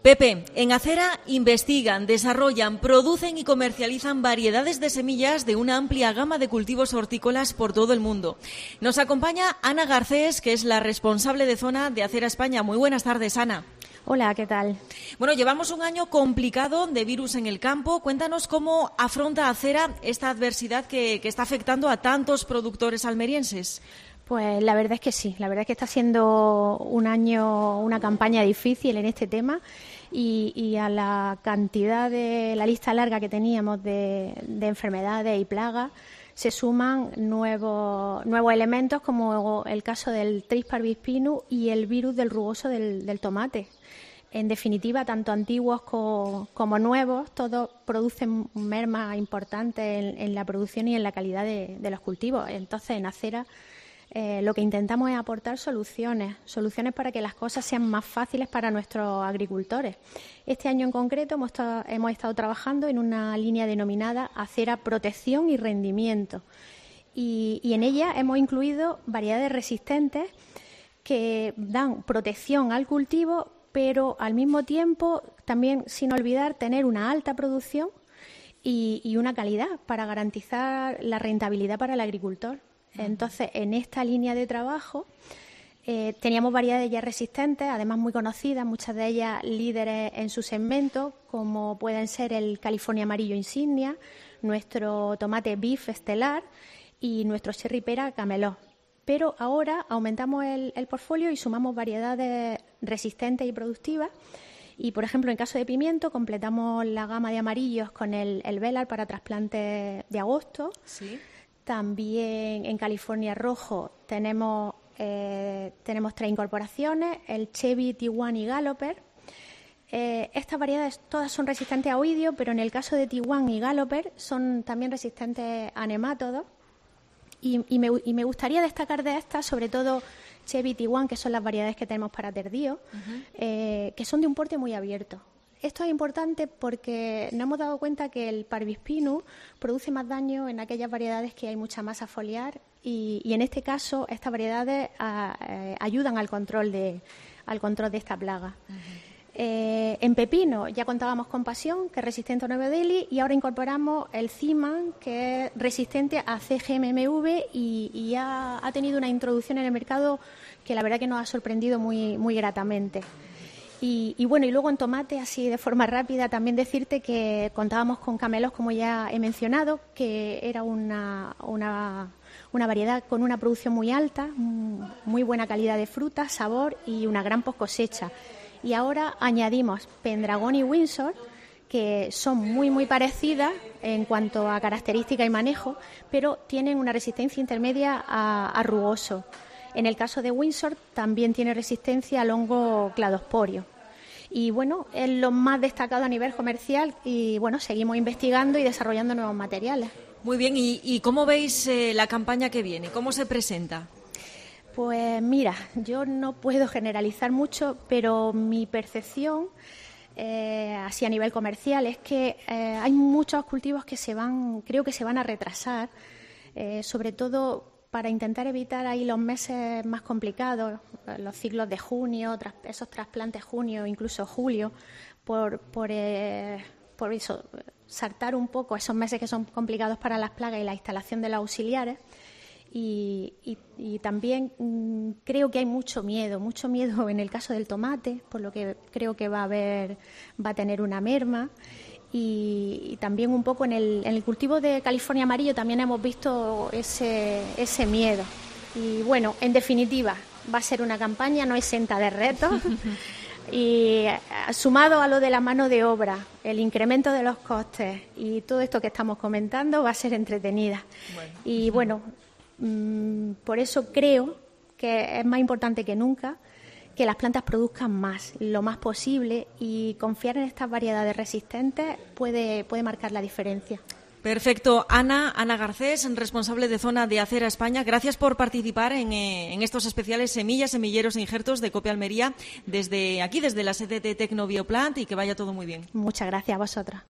Pepe, en Acera investigan, desarrollan, producen y comercializan variedades de semillas de una amplia gama de cultivos hortícolas por todo el mundo. Nos acompaña Ana Garcés, que es la responsable de zona de Acera España. Muy buenas tardes, Ana. Hola, ¿qué tal? Bueno, llevamos un año complicado de virus en el campo. Cuéntanos cómo afronta Acera esta adversidad que está afectando a tantos productores almerienses. Pues la verdad es que sí, la verdad es que está siendo un año, una campaña difícil en este tema y a la cantidad de la lista larga que teníamos de enfermedades y plagas se suman nuevos elementos como el caso del Trix parvispinus y el virus del rugoso del tomate. En definitiva, tanto antiguos como nuevos, todos producen mermas importantes en la producción y en la calidad de los cultivos. Entonces, en Acera lo que intentamos es aportar soluciones para que las cosas sean más fáciles para nuestros agricultores. Este año en concreto hemos estado trabajando en una línea denominada Acera Protección y Rendimiento y en ella hemos incluido variedades resistentes que dan protección al cultivo, pero al mismo tiempo también sin olvidar tener una alta producción y una calidad para garantizar la rentabilidad para el agricultor. Entonces, en esta línea de trabajo teníamos variedades ya resistentes, además muy conocidas, muchas de ellas líderes en su segmento, como pueden ser el California Amarillo Insignia, nuestro tomate Beef Estelar y nuestro Cherry Pera Camelot. Pero ahora aumentamos el portfolio y sumamos variedades resistentes y productivas. Y, por ejemplo, en caso de pimiento, completamos la gama de amarillos con el Velar para trasplantes de agosto. Sí. También en California Rojo tenemos 3 incorporaciones, el Chevy, T1 y Galloper. Estas variedades todas son resistentes a oidio, pero en el caso de T1 y Galloper son también resistentes a nemátodos. Y me gustaría destacar de estas, sobre todo Chevy, T1, que son las variedades que tenemos para tardío, que son de un porte muy abierto. Esto es importante porque nos hemos dado cuenta que el Parvispinus produce más daño en aquellas variedades que hay mucha masa foliar y en este caso estas variedades ayudan al control de esta plaga. En pepino ya contábamos con Pasión, que es resistente a Novedeli, y ahora incorporamos el Ciman, que es resistente a CGMMV y ha tenido una introducción en el mercado que la verdad que nos ha sorprendido muy, muy gratamente. Y bueno, y luego en tomate, así de forma rápida, también decirte que contábamos con Camelot, como ya he mencionado, que era una variedad con una producción muy alta, muy buena calidad de fruta, sabor y una gran post cosecha. Y ahora añadimos Pendragon y Windsor, que son muy, muy parecidas en cuanto a características y manejo, pero tienen una resistencia intermedia a rugoso. En el caso de Windsor también tiene resistencia al hongo cladosporio. Y bueno, es lo más destacado a nivel comercial y bueno, seguimos investigando y desarrollando nuevos materiales. Muy bien, ¿y cómo veis la campaña que viene? ¿Cómo se presenta? Pues mira, yo no puedo generalizar mucho, pero mi percepción así a nivel comercial es que hay muchos cultivos que creo que se van a retrasar, sobre todo para intentar evitar ahí los meses más complicados, los ciclos de junio, esos trasplantes junio, incluso julio, por eso, saltar un poco esos meses que son complicados para las plagas y la instalación de los auxiliares. Y también creo que hay mucho miedo en el caso del tomate, por lo que creo que va a tener una merma. Y también un poco en el cultivo de California Amarillo también hemos visto ese miedo. Y bueno, en definitiva, va a ser una campaña no exenta de retos y sumado a lo de la mano de obra, el incremento de los costes y todo esto que estamos comentando va a ser entretenida. Y bueno, por eso creo que es más importante que nunca que las plantas produzcan más, lo más posible, y confiar en estas variedades resistentes puede marcar la diferencia. Perfecto. Ana Garcés, responsable de zona de Acera España, gracias por participar en estos especiales semillas, semilleros e injertos de Copia Almería desde aquí, desde la sede de Tecnobioplant, y que vaya todo muy bien. Muchas gracias a vosotras.